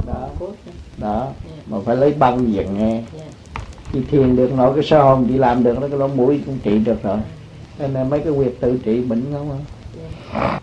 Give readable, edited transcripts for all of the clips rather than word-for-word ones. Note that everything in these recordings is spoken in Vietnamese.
đó, đó. Mà phải lấy băng diện nghe. Chị thiền được nổi cái sơ hồn chị làm được, nó cái lỗ mũi cũng trị được rồi. Nên là mấy cái việc tự trị bệnh không à.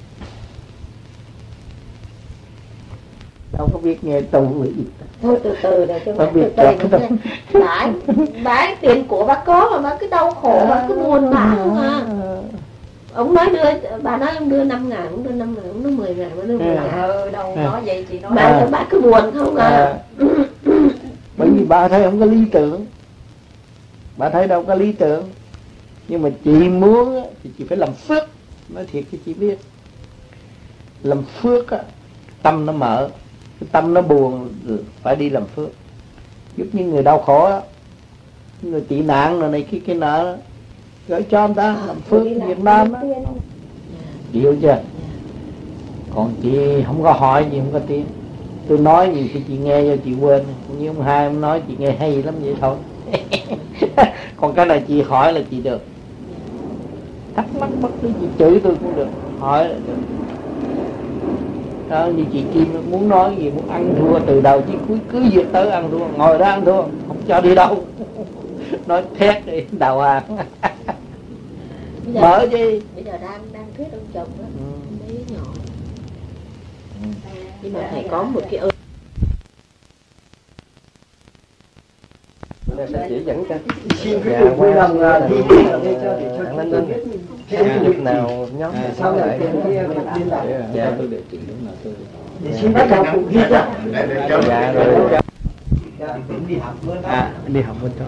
Đâu có biết nghe tu gì. Thôi từ từ để cho mẹ từ từ bái tiền của bác có mà cứ đau khổ mà cứ buồn bã không à. Ông nói đưa, bà nói ông đưa 5.000, ông đưa 5.000, ông đưa 10.000, ông đưa 10.000. Đâu nói vậy chị nói. Bà cứ buồn không à. Bởi vì bà thấy không có lý tưởng, bà thấy đâu có lý tưởng. Nhưng mà chị muốn thì chị phải làm phước. Nói thiệt cho chị biết, làm phước á, tâm nó mở. Cái tâm nó buồn phải đi làm phước, giúp những người đau khổ đó, người tị nạn rồi này cái nọ đó. Gửi cho ông ta làm phước Việt Nam đó. Hiểu chưa? Còn chị không có hỏi gì, không có tiếng. Tôi nói nhiều khi chị nghe cho chị quên. Như ông Hai ông nói chị nghe hay lắm vậy thôi. Còn cái này chị hỏi là chị được. Thắc mắc bất cứ chị chửi tôi cũng được, hỏi là được. Đó, như chị Kim muốn nói gì, muốn ăn thua từ đầu chí cuối cứ việc tới ăn thua, ngồi đó ăn thua, không cho đi đâu. Nói thét đi đào hàng. Mở chứ. Bây giờ đang thuyết ông chồng đó, mấy nhỏ. Nhưng mà thầy có một cái ơn. Sẽ chỉ dẫn cho. Xin quý vị vui lòng đi để cho chúng tôi biết thêm việc nào nhóm sau này liên lạc. Dạ tôi để chuyện đúng là tôi. Để xin bác đạo phụ ghi cho. Dạ rồi. Đi học luôn. Đi học bên đó.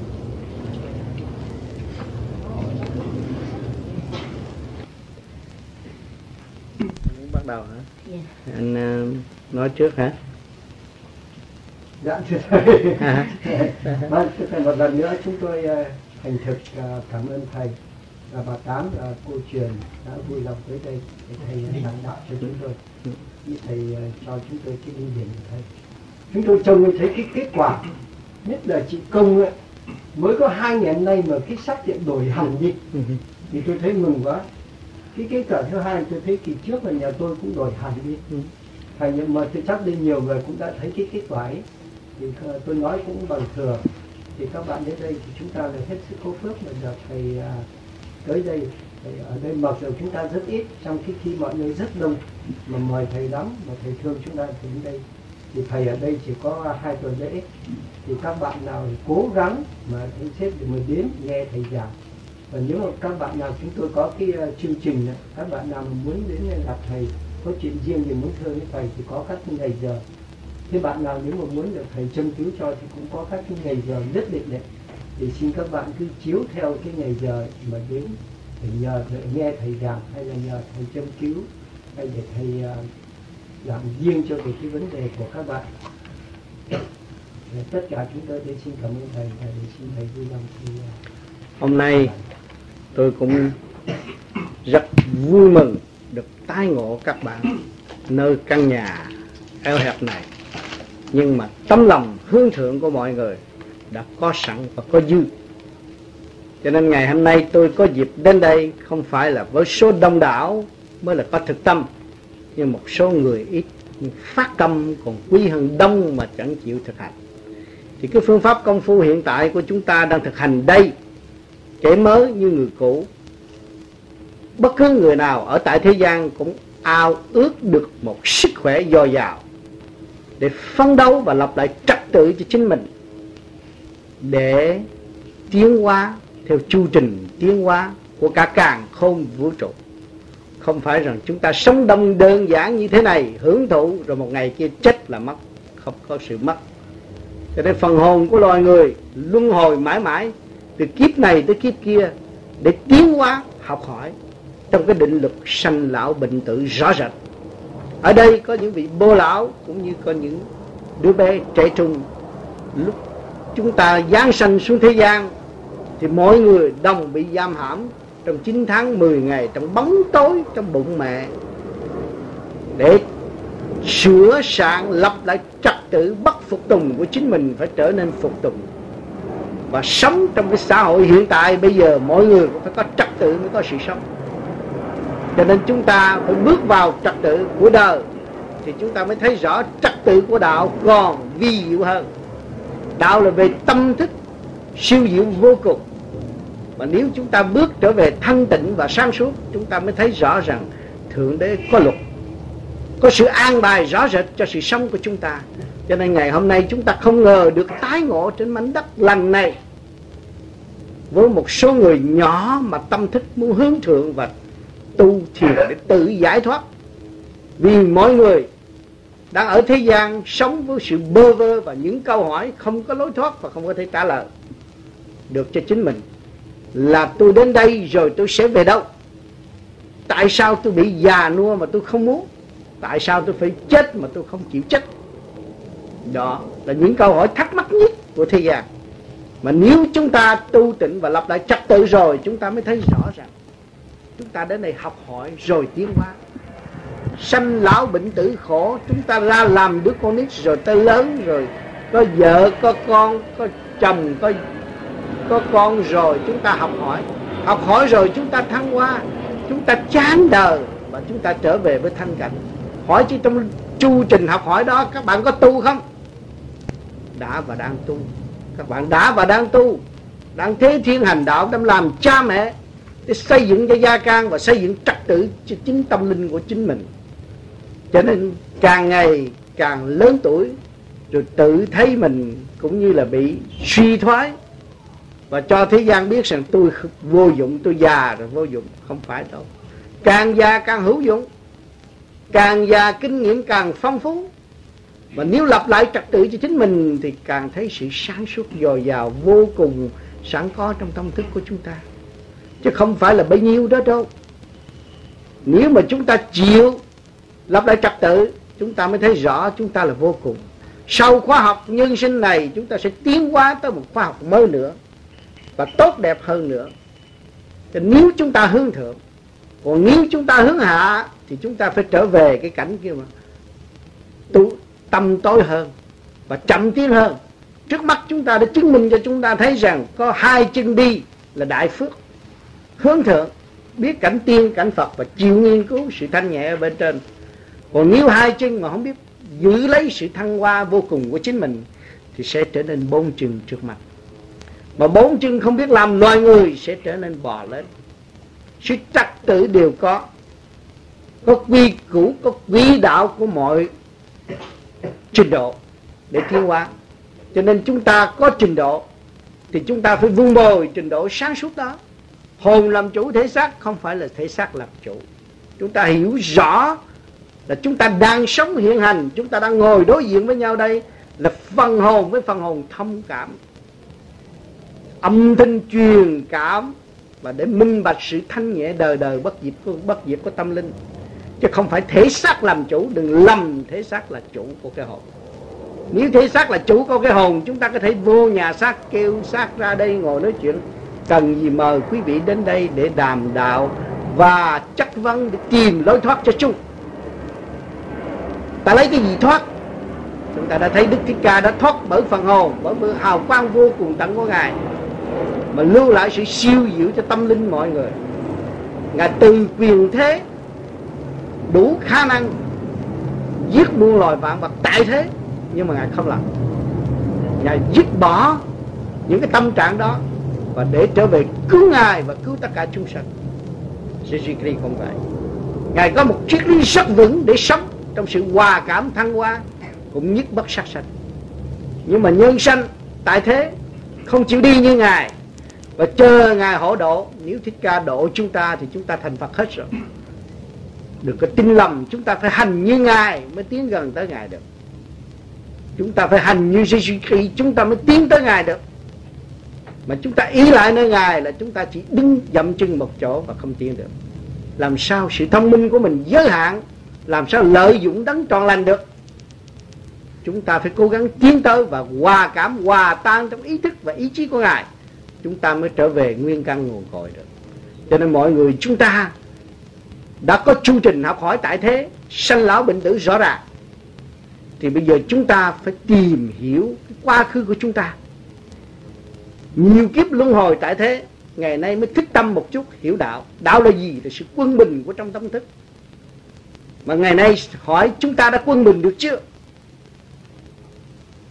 Bắt đầu hả? Yeah. Anh nói trước hả? Dạ thưa thầy. Vâng, thưa một lần nữa chúng tôi thành thực cảm ơn thầy và bà Tám và cô Truyền đã vui lòng tới đây để thầy giảng đạo cho chúng tôi. Như thầy cho chúng tôi cái linh điển của thầy. Chúng tôi trông thấy cái kết quả, nhất là chị Công ấy, mới có 2 ngày nay mà cái sắc diện đổi hẳn đi, thì tôi thấy mừng quá. Cái kết quả thứ hai tôi thấy kỳ trước là nhà tôi cũng đổi hẳn đi. Thầy nhưng mà tôi chắc đây nhiều người cũng đã thấy cái kết quả ấy. Thì tôi nói cũng bằng thừa. Thì các bạn đến đây thì chúng ta là hết sức có phước mà được thầy tới đây. Thầy ở đây mặc dù chúng ta rất ít, trong khi mọi người rất đông mà mời thầy lắm, mà thầy thương chúng ta thì đến đây. Thì thầy ở đây chỉ có 2 tuần lễ. Thì các bạn nào cố gắng mà thầy xếp để mà đến nghe thầy giảng. Và nếu mà các bạn nào chúng tôi có cái chương trình này, các bạn nào muốn đến gặp thầy, có chuyện riêng gì muốn thưa với thầy thì có các ngày giờ. Thế bạn nào nếu mà muốn được thầy châm cứu cho thì cũng có các cái ngày giờ nhất định đấy. Thì xin các bạn cứ chiếu theo cái ngày giờ mà đến để nhờ thầy, nghe thầy giảng hay là nhờ thầy châm cứu hay để thầy làm riêng cho cái vấn đề của các bạn. Tất cả chúng tôi đây xin cảm ơn thầy và để xin thầy vui lòng thì hôm nay tôi cũng rất vui mừng được tái ngộ các bạn nơi căn nhà eo hẹp này. Nhưng mà tấm lòng hướng thượng của mọi người đã có sẵn và có dư. Cho nên ngày hôm nay tôi có dịp đến đây không phải là với số đông đảo mới là có thực tâm, nhưng một số người ít phát tâm còn quý hơn đông mà chẳng chịu thực hành. Thì cái phương pháp công phu hiện tại của chúng ta đang thực hành đây, kẻ mới như người cũ, bất cứ người nào ở tại thế gian cũng ao ước được một sức khỏe dồi dào để phấn đấu và lập lại trật tự cho chính mình, để tiến hóa theo chu trình tiến hóa của cả càn khôn vũ trụ. Không phải rằng chúng ta sống đông đơn giản như thế này, hưởng thụ rồi một ngày kia chết là mất. Không có sự mất. Cho nên phần hồn của loài người luân hồi mãi mãi từ kiếp này tới kiếp kia để tiến hóa, học hỏi trong cái định luật sanh lão bệnh tử rõ rệt. Ở đây có những vị bô lão cũng như có những đứa bé trẻ trung. Lúc chúng ta giáng sanh xuống thế gian thì mỗi người đồng bị giam hãm trong 9 tháng 10 ngày trong bóng tối trong bụng mẹ, để sửa soạn lập lại trật tự bất phục tùng của chính mình phải trở nên phục tùng. Và sống trong cái xã hội hiện tại bây giờ mỗi người cũng phải có trật tự mới có sự sống. Cho nên chúng ta phải bước vào trật tự của đời thì chúng ta mới thấy rõ trật trật tự của đạo còn vi diệu hơn. Đạo là về tâm thức siêu diệu vô cùng. Mà nếu chúng ta bước trở về thanh tịnh và sáng suốt, chúng ta mới thấy rõ rằng Thượng Đế có luật, có sự an bài rõ rệt cho sự sống của chúng ta. Cho nên ngày hôm nay chúng ta không ngờ được tái ngộ trên mảnh đất lành này, với một số người nhỏ mà tâm thức muốn hướng thượng và tu thiền để tự giải thoát. Vì mọi người đang ở thế gian sống với sự bơ vơ và những câu hỏi không có lối thoát và không có thể trả lời được cho chính mình. Là tôi đến đây rồi tôi sẽ về đâu? Tại sao tôi bị già nua mà tôi không muốn? Tại sao tôi phải chết mà tôi không chịu chết? Đó là những câu hỏi thắc mắc nhất của thế gian. Mà nếu chúng ta tu tịnh và lập lại trật tự rồi, chúng ta mới thấy rõ rằng chúng ta đến đây học hỏi rồi tiến hóa. Sanh lão bệnh tử khổ, chúng ta ra làm đứa con nít rồi tới lớn rồi, có vợ, có con, có chồng, có con rồi chúng ta học hỏi rồi chúng ta thăng hoa, chúng ta chán đời và chúng ta trở về với thanh cảnh. Hỏi chứ trong chu trình học hỏi đó các bạn có tu không? Đã và đang tu. Các bạn đã và đang tu, đang thế thiên hành đạo, đang làm cha mẹ để xây dựng cho gia can và xây dựng trật tự cho chính tâm linh của chính mình. Cho nên càng ngày càng lớn tuổi rồi tự thấy mình cũng như là bị suy thoái và cho thế gian biết rằng tôi vô dụng, tôi già rồi vô dụng. Không phải đâu. Càng già càng hữu dụng, càng già kinh nghiệm càng phong phú. Và nếu lập lại trật tự cho chính mình thì càng thấy sự sáng suốt dồi dào vô cùng sẵn có trong tâm thức của chúng ta, chứ không phải là bấy nhiêu đó đâu. Nếu mà chúng ta chịu lập lại trật tự, chúng ta mới thấy rõ chúng ta là vô cùng. Sau khóa học nhân sinh này, chúng ta sẽ tiến hóa tới một khóa học mới nữa và tốt đẹp hơn nữa. Thì nếu chúng ta hướng thượng, còn nếu chúng ta hướng hạ thì chúng ta phải trở về cái cảnh kia mà tâm tối hơn và chậm tiến hơn. Trước mắt chúng ta đã chứng minh cho chúng ta thấy rằng có hai chân đi là đại phước. Hướng thượng, biết cảnh tiên, cảnh Phật và chịu nghiên cứu sự thanh nhẹ ở bên trên. Còn nếu hai chân mà không biết giữ lấy sự thăng hoa vô cùng của chính mình thì sẽ trở nên bốn chân trước mặt. Mà bốn chân không biết làm loài người sẽ trở nên bò lên. Sự trật tự đều có quy củ, có quỹ đạo của mọi trình độ để tiến hóa. Cho nên chúng ta có trình độ thì chúng ta phải vun bồi trình độ sáng suốt đó. Hồn làm chủ thể xác, không phải là thể xác làm chủ. Chúng ta hiểu rõ là chúng ta đang sống hiện hành, chúng ta đang ngồi đối diện với nhau đây là phần hồn với phần hồn thông cảm, âm thanh truyền cảm và để minh bạch sự thanh nhẹ đời đời bất diệt của tâm linh, chứ không phải thể xác làm chủ. Đừng lầm thể xác là chủ của cái hồn. Nếu thể xác là chủ của cái hồn, chúng ta có thể vô nhà xác, kêu xác ra đây ngồi nói chuyện. Cần gì mời quý vị đến đây để đàm đạo và chất vấn để tìm lối thoát cho chung. Ta lấy cái gì thoát? Chúng ta đã thấy Đức Thích Ca đã thoát bởi phần hồn, bởi hào quang vô cùng tận của Ngài, mà lưu lại sự siêu diệu cho tâm linh mọi người. Ngài từ quyền thế đủ khả năng giết muôn loài vạn vật tại thế, nhưng mà Ngài không làm. Ngài dứt bỏ những cái tâm trạng đó và để trở về cứu Ngài và cứu tất cả chúng sanh. Jesus Christ không vậy. Ngài có một triết lý rất vững để sống trong sự hòa cảm thăng hoa, cũng nhất bất sát sanh. Nhưng mà nhân sanh tại thế không chịu đi như Ngài và chờ Ngài hộ độ. Nếu Thích Ca độ chúng ta thì chúng ta thành Phật hết rồi. Đừng có tin lầm, chúng ta phải hành như Ngài mới tiến gần tới Ngài được. Chúng ta phải hành như Jesus Christ, chúng ta mới tiến tới Ngài được. Mà chúng ta ý lại nơi Ngài là chúng ta chỉ đứng dậm chân một chỗ và không tiến được. Làm sao sự thông minh của mình giới hạn, làm sao lợi dụng đấng trọn lành được? Chúng ta phải cố gắng tiến tới và hòa cảm, hòa tan trong ý thức và ý chí của Ngài. Chúng ta mới trở về nguyên căn nguồn cội được. Cho nên mọi người chúng ta đã có chu trình học hỏi tại thế, sanh lão bệnh tử rõ ràng. Thì bây giờ chúng ta phải tìm hiểu cái quá khứ của chúng ta. Nhiều kiếp luân hồi tại thế, ngày nay mới thức tâm một chút, hiểu đạo. Đạo là gì? Là sự quân bình của trong tâm thức. Mà ngày nay hỏi chúng ta đã quân bình được chưa?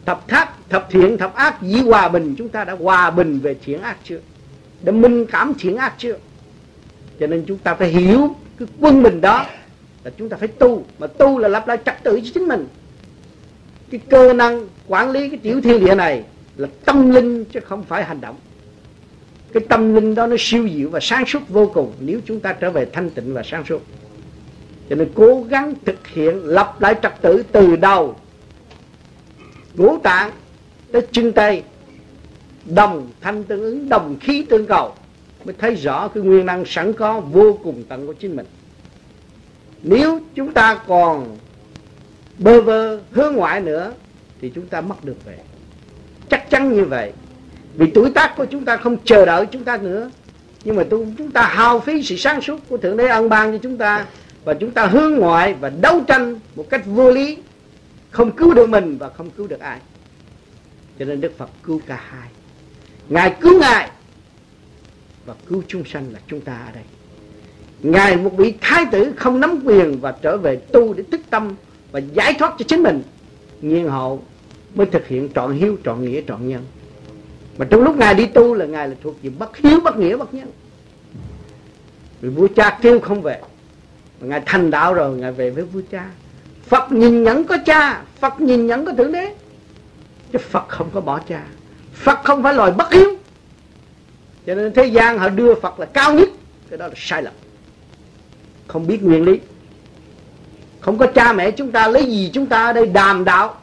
thập thác, thập thiện, thập ác, dĩ hòa bình. Chúng ta đã hòa bình về thiện ác chưa? Đã minh cảm thiện ác chưa? Cho nên chúng ta phải hiểu cái quân bình đó là chúng ta phải tu. Mà tu là lập lại trật tự cho chính mình. Cái cơ năng quản lý cái tiểu thiên địa này là tâm linh chứ không phải hành động. Cái tâm linh đó nó siêu diệu và sáng suốt vô cùng nếu chúng ta trở về thanh tịnh và sáng suốt. Cho nên cố gắng thực hiện lập lại trật tự từ đầu ngũ tạng tới chân tay, đồng thanh tương ứng, đồng khí tương cầu, mới thấy rõ cái nguyên năng sẵn có vô cùng tận của chính mình. Nếu chúng ta còn bơ vơ hướng ngoại nữa thì chúng ta mất được về. Chắc chắn như vậy. Vì tuổi tác của chúng ta không chờ đợi chúng ta nữa, nhưng mà chúng ta hao phí sự sáng suốt của Thượng Đế ân ban cho chúng ta, và chúng ta hướng ngoại và đấu tranh một cách vô lý, không cứu được mình và không cứu được ai. Cho nên Đức Phật cứu cả hai. Ngài cứu Ngài và cứu chúng sanh là chúng ta ở đây. Ngài một vị thái tử không nắm quyền và trở về tu để thức tâm và giải thoát cho chính mình, nhiên hậu mới thực hiện trọn hiếu, trọn nghĩa, trọn nhân. Mà trong lúc Ngài đi tu là Ngài là thuộc về bất hiếu, bất nghĩa, bất nhân. Vì vua cha kêu không về, mà Ngài thành đạo rồi Ngài về với vua cha. Phật nhìn nhận có cha, Phật nhìn nhận có Thượng Đế, chứ Phật không có bỏ cha. Phật không phải loài bất hiếu. Cho nên thế gian họ đưa Phật là cao nhất, cái đó là sai lầm, không biết nguyên lý. Không có cha mẹ chúng ta lấy gì chúng ta ở đây đàm đạo?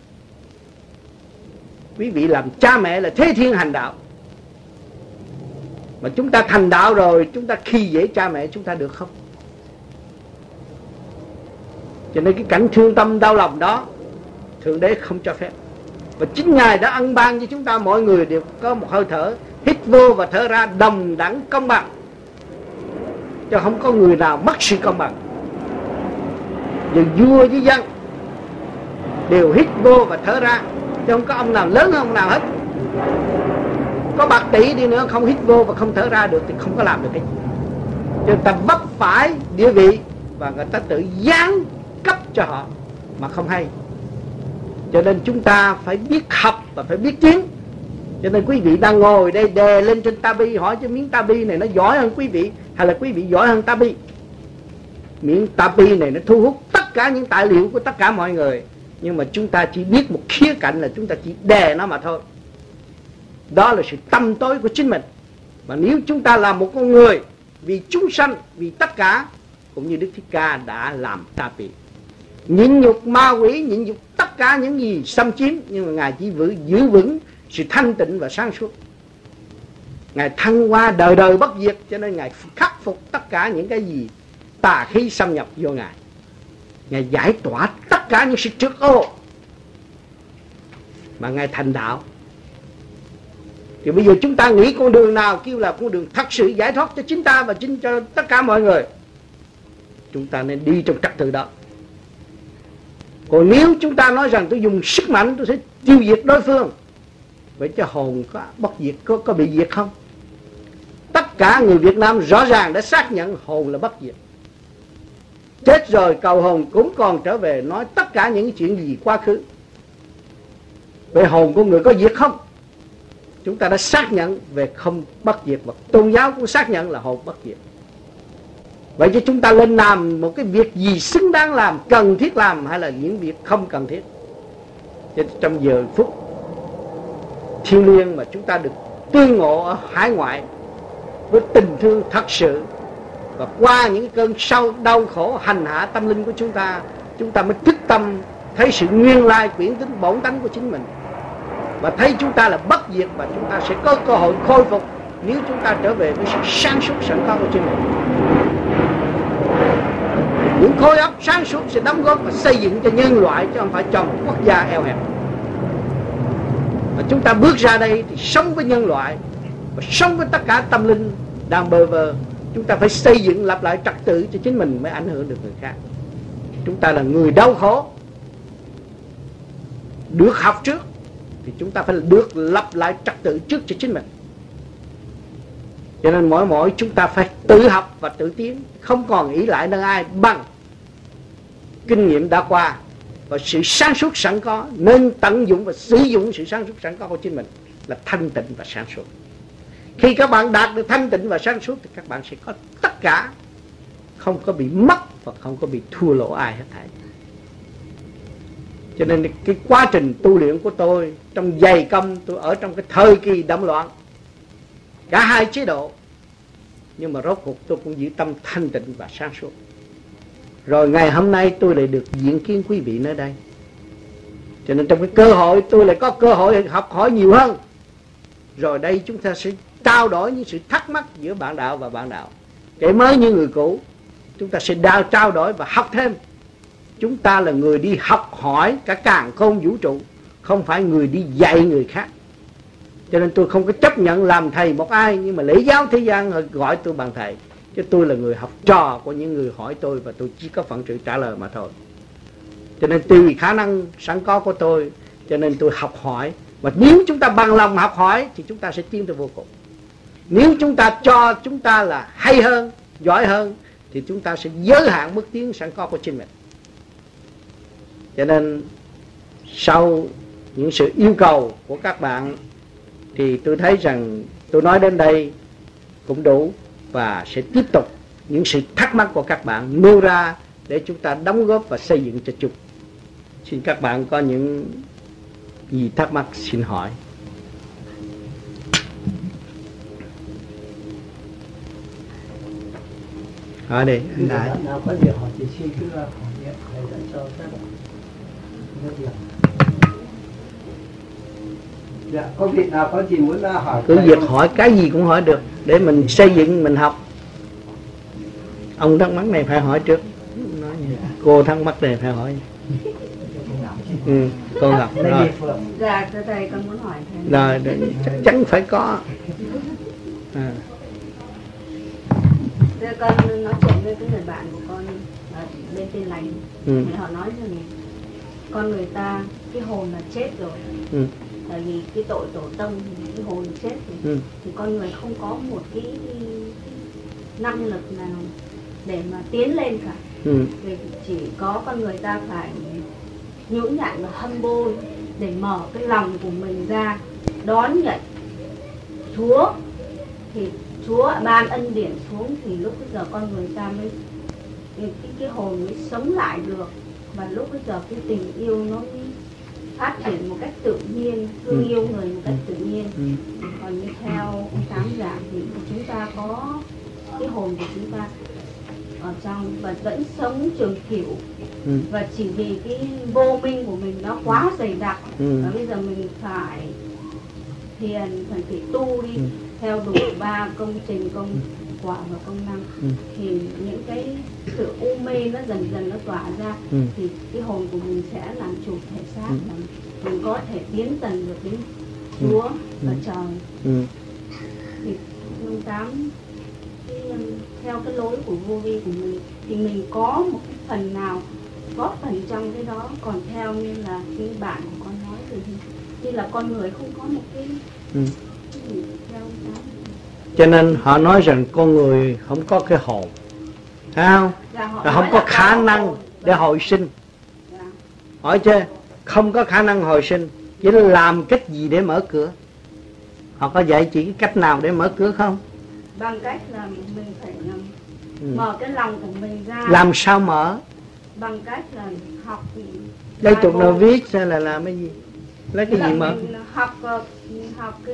Quý vị làm cha mẹ là thế thiên hành đạo. Mà chúng ta thành đạo rồi, chúng ta khi dễ cha mẹ chúng ta được không? Cho nên cái cảnh thương tâm đau lòng đó Thượng Đế không cho phép. Và chính Ngài đã ân ban cho chúng ta mọi người đều có một hơi thở, hít vô và thở ra đồng đẳng công bằng, chứ không có người nào mất sự công bằng. Dù vua với dân đều hít vô và thở ra, chứ không có ông nào lớn hơn ông nào hết. Có bạc tỷ đi nữa không hít vô và không thở ra được thì không có làm được cái gì. Cho người ta vấp phải địa vị và người ta tự giáng cấp cho họ mà không hay. Cho nên chúng ta phải biết học và phải biết tiến. Cho nên quý vị đang ngồi đây đè lên trên tabi, hỏi cho miếng tabi này nó giỏi hơn quý vị hay là quý vị giỏi hơn tabi? Miếng tabi này nó thu hút tất cả những tài liệu của tất cả mọi người, nhưng mà chúng ta chỉ biết một khía cạnh là chúng ta chỉ đè nó mà thôi. Đó là sự tâm tối của chính mình. Mà nếu chúng ta là một con người vì chúng sanh, vì tất cả, cũng như Đức Thích Ca đã làm tabi, nhịn nhục ma quỷ, nhịn nhục tất cả những gì xâm chiếm, nhưng mà Ngài chỉ giữ vững sự thanh tịnh và sáng suốt. Ngài thăng hoa đời đời bất diệt, cho nên Ngài khắc phục tất cả những cái gì tà khí xâm nhập vô Ngài. Ngài giải tỏa tất cả những sự trước ô mà Ngài thành đạo. Thì bây giờ chúng ta nghĩ con đường nào kêu là con đường thật sự giải thoát cho chính ta và cho tất cả mọi người, chúng ta nên đi trong trật tự đó. Còn nếu chúng ta nói rằng tôi dùng sức mạnh tôi sẽ tiêu diệt đối phương, vậy cho hồn có bất diệt, có bị diệt không? Tất cả người Việt Nam rõ ràng đã xác nhận hồn là bất diệt. Chết rồi cầu hồn cũng còn trở về nói tất cả những chuyện gì quá khứ. Vậy hồn của người có diệt không? Chúng ta đã xác nhận về không bất diệt, và tôn giáo cũng xác nhận là hồn bất diệt. Vậy chứ chúng ta lên làm một cái việc gì xứng đáng làm, cần thiết làm, hay là những việc không cần thiết? Cho trong giờ phút thiêng liêng mà chúng ta được tương ngộ ở hải ngoại với tình thương thật sự, và qua những cơn đau khổ hành hạ tâm linh của chúng ta mới thức tâm thấy sự nguyên lai quyển tính bổn tánh của chính mình, và thấy chúng ta là bất diệt, và chúng ta sẽ có cơ hội khôi phục nếu chúng ta trở về với sự sáng suốt sẵn có của chính mình. Những khối óc sáng suốt sẽ đóng góp và xây dựng cho nhân loại, chứ không phải cho một quốc gia eo hẹp. Và chúng ta bước ra đây thì sống với nhân loại và sống với tất cả tâm linh đang bơ vơ. Chúng ta phải xây dựng lập lại trật tự cho chính mình mới ảnh hưởng được người khác. Chúng ta là người đau khổ, được học trước thì chúng ta phải được lập lại trật tự trước cho chính mình. Cho nên mỗi chúng ta phải tự học và tự tiến, không còn ỷ lại nơi ai bằng kinh nghiệm đã qua và sự sáng suốt sẵn có, nên tận dụng và sử dụng sự sáng suốt sẵn có của chính mình là thanh tịnh và sáng suốt. Khi các bạn đạt được thanh tịnh và sáng suốt thì các bạn sẽ có tất cả, không có bị mất và không có bị thua lỗ ai hết thảy. Cho nên cái quá trình tu luyện của tôi trong dày công, tôi ở trong cái thời kỳ động loạn cả hai chế độ, nhưng mà rốt cuộc tôi cũng giữ tâm thanh tịnh và sáng suốt. Rồi ngày hôm nay tôi lại được diện kiến quý vị nơi đây, cho nên trong cái cơ hội tôi lại có cơ hội học hỏi nhiều hơn. Rồi đây chúng ta sẽ trao đổi những sự thắc mắc giữa bạn đạo và bạn đạo, kể mới như người cũ. Chúng ta sẽ trao đổi và học thêm. Chúng ta là người đi học hỏi cả càn khôn vũ trụ, không phải người đi dạy người khác. Cho nên tôi không có chấp nhận làm thầy một ai, nhưng mà lễ giáo thế gian gọi tôi bằng thầy, chứ tôi là người học trò của những người hỏi tôi, và tôi chỉ có phận sự trả lời mà thôi. Cho nên tùy khả năng sẵn có của tôi, cho nên tôi học hỏi. Và nếu chúng ta bằng lòng học hỏi thì chúng ta sẽ tiến tới vô cùng. Nếu chúng ta cho chúng ta là hay hơn, giỏi hơn, thì chúng ta sẽ giới hạn bước tiến sẵn có của chính mình. Cho nên sau những sự yêu cầu của các bạn thì tôi thấy rằng tôi nói đến đây cũng đủ, và sẽ tiếp tục những sự thắc mắc của các bạn nêu ra để chúng ta đóng góp và xây dựng cho chung. Xin các bạn có những gì thắc mắc xin hỏi. Hỏi đi, anh Đại. Nào có việc hỏi thì xin cứ hỏi điện, thầy đã cho các bạn việc. Dạ, có vị nào có gì muốn hỏi? Cứ việc hỏi cái gì cũng hỏi được, để mình xây dựng, mình học. Ông thắc mắc này phải hỏi trước. Nói như cô thắc mắc này phải hỏi. Cô Ngọc rồi. Dạ, thầy con muốn hỏi thầy. Rồi, chắc chắn phải có. Con nói chuyện với cái người bạn của con bên Tin Lành, thì họ nói rằng con người ta cái hồn là chết rồi. Tại vì cái tội tổ tông thì cái hồn chết thì con người không có một cái năng lực nào để mà tiến lên cả. Vì chỉ có con người ta phải nhũn nhặn và humble để mở cái lòng của mình ra đón nhận Chúa, thì Chúa ban ân điển xuống, thì lúc bây giờ con người ta mới cái hồn mới sống lại được, và lúc bây giờ cái tình yêu nó mới phát triển một cách tự nhiên, thương yêu người một cách tự nhiên. Còn như theo ông Tám giảng thì chúng ta có cái hồn của chúng ta ở trong và vẫn sống trường cửu, và chỉ vì cái vô minh của mình nó quá dày đặc, và bây giờ mình phải thiền, phải tu đi theo đủ 3 công trình, công quả và công năng, thì những cái sự u mê nó dần dần nó tỏa ra, thì cái hồn của mình sẽ làm chủ thể xác, mình có thể tiến dần được đến Chúa và trời. Thì ông Tám theo cái lối của vô vi của mình thì mình có một cái phần nào góp phần trong cái đó, còn theo như là cái bạn của con nói thì như là con người không có một cái gì theo đó. Cho nên họ nói rằng con người không có cái hồn, thấy không? Là không có khả năng để hồi sinh. Hỏi chưa? Không có khả năng hồi sinh, chỉ là làm cách gì để mở cửa? Họ có dạy chỉ cái cách nào để mở cửa không? Bằng cách là mình phải mở cái lòng của mình ra. Làm sao mở? Bằng cách là học. Đây tục nào viết sẽ là làm cái gì? Lấy cái gì mở? Học cái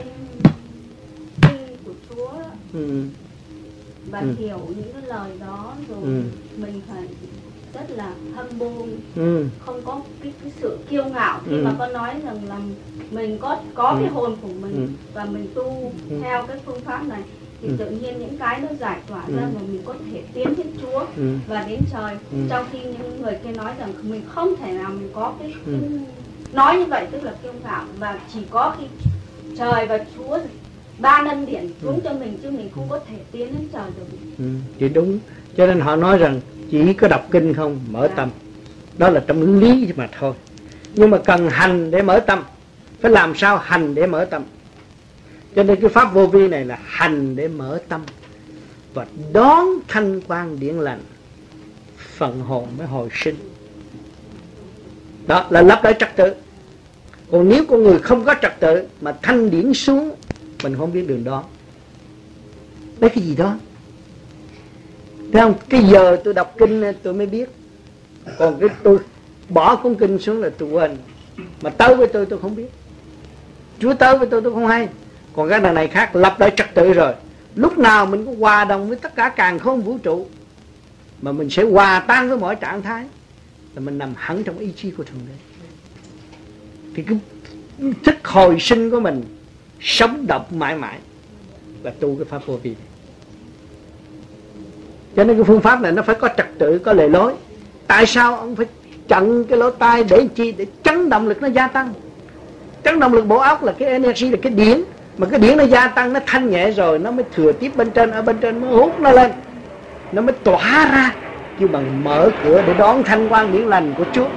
kinh của Chúa đó. Và hiểu những cái lời đó, rồi mình phải rất là humble, không có cái sự kiêu ngạo khi mà con nói rằng là mình có cái hồn của mình và mình tu theo cái phương pháp này, thì tự nhiên những cái nó giải tỏa ra và mình có thể tiến đến Chúa và đến trời. Trong khi những người kia nói rằng mình không thể nào mình có cái nói như vậy tức là kiêu ngạo, và chỉ có khi trời và Chúa ban ân điển xuống cho mình, chứ mình không có thể tiến đến trời được. Thì đúng, cho nên họ nói rằng chỉ có đọc kinh không mở tâm, đó là trong lý mà thôi. Nhưng mà cần hành để mở tâm, phải làm sao hành để mở tâm. Cho nên cái pháp vô vi này là hành để mở tâm và đón thanh quan điển lành, phần hồn mới hồi sinh. Đó là lập lại trật tự. Còn nếu con người không có trật tự mà thanh điển xuống, mình không biết đường đó. Đấy cái gì đó. Thấy không? Cái giờ tôi đọc kinh tôi mới biết. Còn cái tôi bỏ cuốn kinh xuống là tôi quên. Mà tới với tôi không biết. Chúa tới với tôi không hay. Còn cái đằng này khác, lập lại trật tự rồi. Lúc nào mình cũng hòa đồng với tất cả càn khôn vũ trụ, mà mình sẽ hòa tan với mọi trạng thái, là mình nằm hẳn trong ý chí của Thượng Đế. Thì cái thức hồi sinh của mình sống động mãi mãi là tu cái pháp vô vi. Cho nên cái phương pháp này nó phải có trật tự, có lề lối. Tại sao ông phải chặn cái lỗ tai để chi? Để chấn động lực nó gia tăng. Chấn động lực bộ óc là cái energy, là cái điển. Mà cái điển nó gia tăng, nó thanh nhẹ rồi, nó mới thừa tiếp bên trên, ở bên trên mới hút nó lên, nó mới tỏa ra. Chứ bằng mở cửa để đón thanh quan điển lành của Chúa.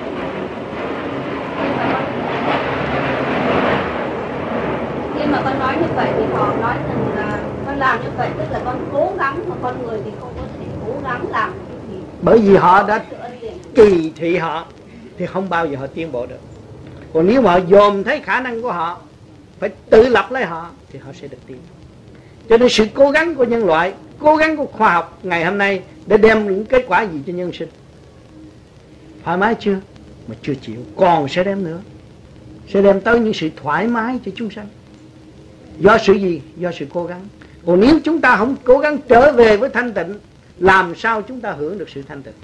Khi mà con nói như vậy thì họ nói rằng là con làm như vậy tức là con cố gắng, mà con người thì không có thể cố gắng làm cái gì. Bởi vì họ đã kỳ thị họ thì không bao giờ họ tiến bộ được. Còn nếu mà họ dòm thấy khả năng của họ, phải tự lập lấy họ, thì họ sẽ được tiến. Cho nên sự cố gắng của nhân loại, cố gắng của khoa học ngày hôm nay để đem những kết quả gì cho nhân sinh, thoải mái chưa? Mà chưa chịu, còn sẽ đem nữa. Sẽ đem tới những sự thoải mái cho chúng sanh. Do sự gì? Do sự cố gắng. Còn nếu chúng ta không cố gắng trở về với thanh tịnh, làm sao chúng ta hưởng được sự thanh tịnh?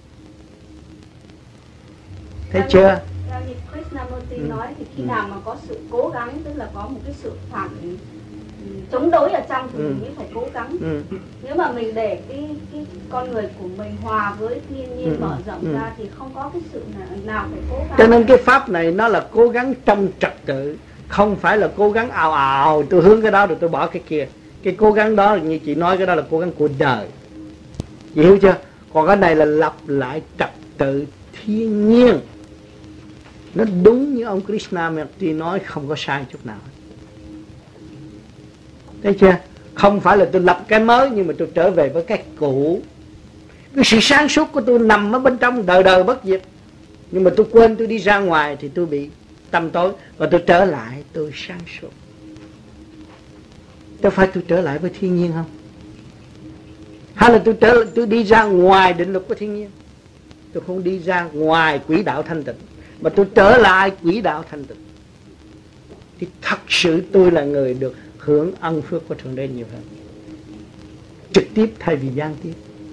Thấy chưa? Theo như Krishnamurti nói thì khi nào mà có sự cố gắng, tức là có một cái sự phản chống đối ở trong thì mình mới phải cố gắng. Nếu mà mình để cái con người của mình hòa với thiên nhiên mở rộng ra thì không có cái sự nào phải cố gắng. Cho nên cái pháp này nó là cố gắng trong trật tự, không phải là cố gắng ào ào tôi hướng cái đó rồi tôi bỏ cái kia. Cái cố gắng đó như chị nói, cái đó là cố gắng của đời. Chị hiểu chưa? Còn cái này là lập lại trật tự thiên nhiên. Nó đúng như ông Krishnamurti nói, không có sai chút nào. Thấy chưa? Không phải là tôi lập cái mới, nhưng mà tôi trở về với cái cũ. Cái sự sáng suốt của tôi nằm ở bên trong đời đời bất diệt. Nhưng mà tôi quên, tôi đi ra ngoài thì tôi bị tâm tối. Và tôi trở lại tôi sáng suốt. Có phải tôi trở lại với thiên nhiên không? Hay là tôi đi ra ngoài định luật của thiên nhiên? Tôi không đi ra ngoài quỹ đạo thanh tịnh, mà tôi trở lại quỹ đạo thanh tịnh, thì thật sự tôi là người được hưởng ân phước của Thượng Đế nhiều hơn, trực tiếp thay vì gián tiếp.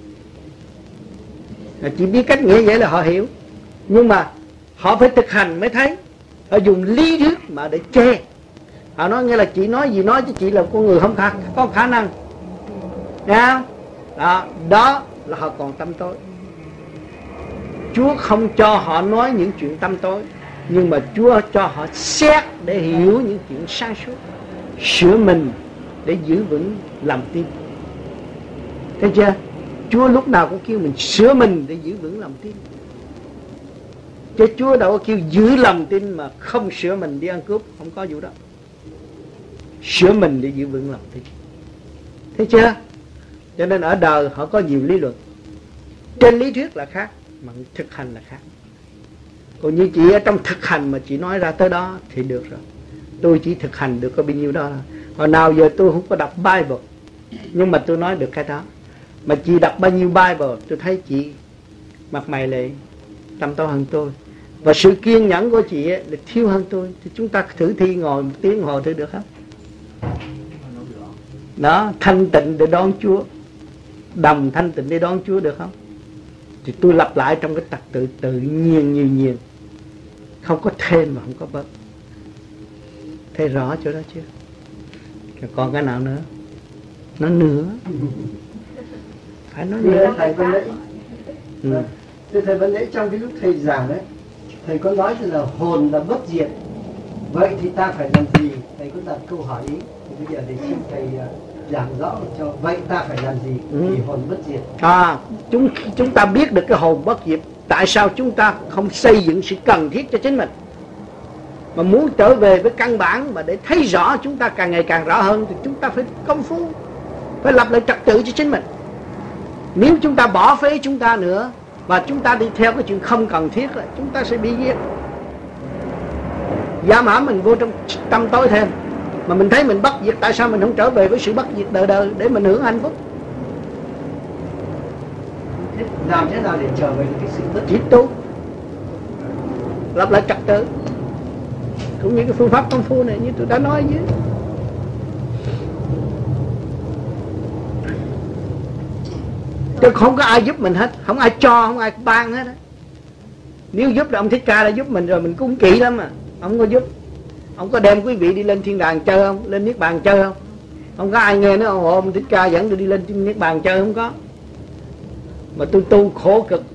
Chỉ biết cách nghĩa vậy là họ hiểu, nhưng mà họ phải thực hành mới thấy. Họ dùng lý thuyết mà để che. Họ nói nghe là chị nói gì nói chứ chị là con người không có khả năng. Nghe không? Đó là họ còn tâm tối. Chúa không cho họ nói những chuyện tâm tối, nhưng mà Chúa cho họ xét để hiểu những chuyện sáng suốt, sửa mình để giữ vững lòng tin. Thấy chưa? Chúa lúc nào cũng kêu mình sửa mình để giữ vững lòng tin, chứ Chúa đâu có kêu giữ lòng tin mà không sửa mình đi ăn cướp. Không có vụ đó. Sửa mình để giữ vững lòng tin. Thấy chưa? Cho nên ở đời họ có nhiều lý luận. Trên lý thuyết là khác, mà thực hành là khác. Còn như chị ở trong thực hành mà chị nói ra tới đó thì được rồi. Tôi chỉ thực hành được có bao nhiêu đó. Hồi nào giờ tôi không có đọc Bible, nhưng mà tôi nói được cái đó. Mà chị đọc bao nhiêu Bible, tôi thấy chị mặt mày lệ tâm tối hơn tôi. Và sự kiên nhẫn của chị là thiếu hơn tôi. Thì chúng ta thử thi ngồi 1 tiếng hồ thử được không? Đó, thanh tịnh để đón Chúa, đồng thanh tịnh để đón Chúa được không? Thì tôi lặp lại trong cái trật tự tự nhiên như nhiên, không có thêm mà không có bớt. Thấy rõ chỗ đó chưa? Còn cái nào nữa? Nói nữa. Phải nói nữa. Thầy Văn Lễ, thầy Văn Lễ trong cái lúc thầy giảng đấy, thầy có nói là hồn là bất diệt. Vậy thì ta phải làm gì? Thầy có đặt câu hỏi ý. Thì bây giờ để xin thầy giảng rõ cho vậy ta phải làm gì thì hồn bất diệt. Chúng ta biết được cái hồn bất diệt. Tại sao chúng ta không xây dựng sự cần thiết cho chính mình, mà muốn trở về với căn bản, mà để thấy rõ chúng ta càng ngày càng rõ hơn, thì chúng ta phải công phu, phải lập lại trật tự cho chính mình. Nếu chúng ta bỏ phế chúng ta nữa Và chúng ta đi theo cái chuyện không cần thiết là chúng ta sẽ bị giết. Giam hãm mình vô trong tâm tối thêm. Mà mình thấy mình bất diệt, tại sao mình không trở về với sự bất diệt đời đời để mình hưởng hạnh phúc? Làm thế nào để trở về cái sự bất Chỉ tu, lập lại trật tự, cũng như cái phương pháp công phu này như tôi đã nói dưới. Chứ không có ai giúp mình hết, không ai cho, không ai ban hết. Nếu giúp là ông Thích Ca đã giúp mình rồi, mình cũng kỹ lắm mà. Ông có giúp. Ông có đem quý vị đi lên thiên đàng chơi không? Lên Niết Bàn chơi không? Không có ai nghe nói ông Thích Ca dẫn tôi đi lên Niết Bàn chơi, không có. Mà tôi tu khổ cực,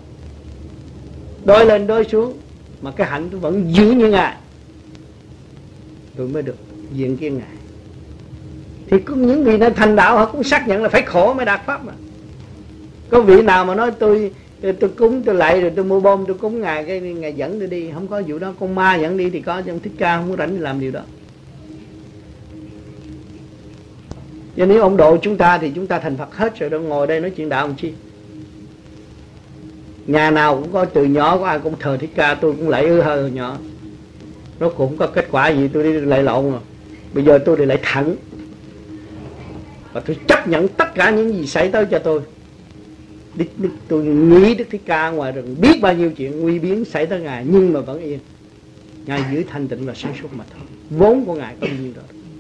đôi lên đôi xuống, mà cái hạnh tôi vẫn giữ như Ngài, tôi mới được diện kiến Ngài. Thì cũng những vị nên thành đạo họ cũng xác nhận là phải khổ mới đạt pháp mà. Có vị nào mà nói tôi cúng, tôi lạy rồi tôi mua bom tôi cúng Ngài, cái Ngài dẫn tôi đi? Không có vụ đó. Con ma dẫn đi thì có, chứ ông Thích Ca không có rảnh làm điều đó. Cho nếu ông độ chúng ta thì chúng ta thành Phật hết rồi, đâu ngồi đây nói chuyện đạo làm chi. Nhà nào cũng có, từ nhỏ có ai cũng thờ Thích Ca, tôi cũng lạy hơi nhỏ. Nó cũng không có kết quả gì, tôi đi lạy lộn rồi. Bây giờ tôi đi lạy thẳng, và tôi chấp nhận tất cả những gì xảy tới cho tôi. Tôi nghĩ Đức Thích Ca ngoài rừng biết bao nhiêu chuyện nguy biến xảy tới Ngài, nhưng mà vẫn yên. Ngài giữ thanh tịnh và sáng suốt mà thôi. Vốn của Ngài có bao nhiêu đó.